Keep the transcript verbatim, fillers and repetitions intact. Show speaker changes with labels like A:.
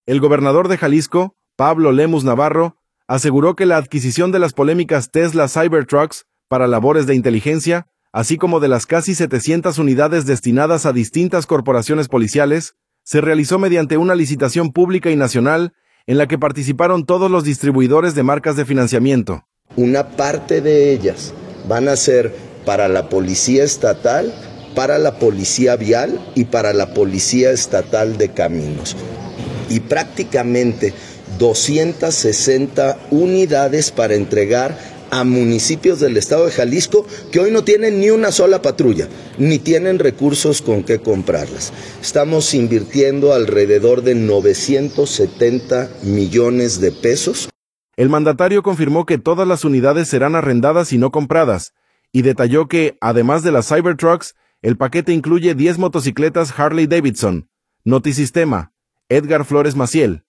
A: El gobernador de Jalisco, Pablo Lemus Navarro, aseguró que la adquisición de las polémicas Tesla Cybertrucks para labores de inteligencia, así como de las casi setecientas unidades destinadas a distintas corporaciones policiales, se realizó mediante una licitación pública y nacional en la que participaron todos los distribuidores de marcas de financiamiento.
B: Una parte de ellas van a ser para la Policía Estatal, para la Policía Vial y para la Policía Estatal de Caminos. Y prácticamente doscientas sesenta unidades para entregar a municipios del estado de Jalisco que hoy no tienen ni una sola patrulla, ni tienen recursos con qué comprarlas. Estamos invirtiendo alrededor de novecientos setenta millones de pesos.
A: El mandatario confirmó que todas las unidades serán arrendadas y no compradas, y detalló que, además de las Cybertrucks, el paquete incluye diez motocicletas Harley Davidson, Notisistema, Edgar Flores Maciel,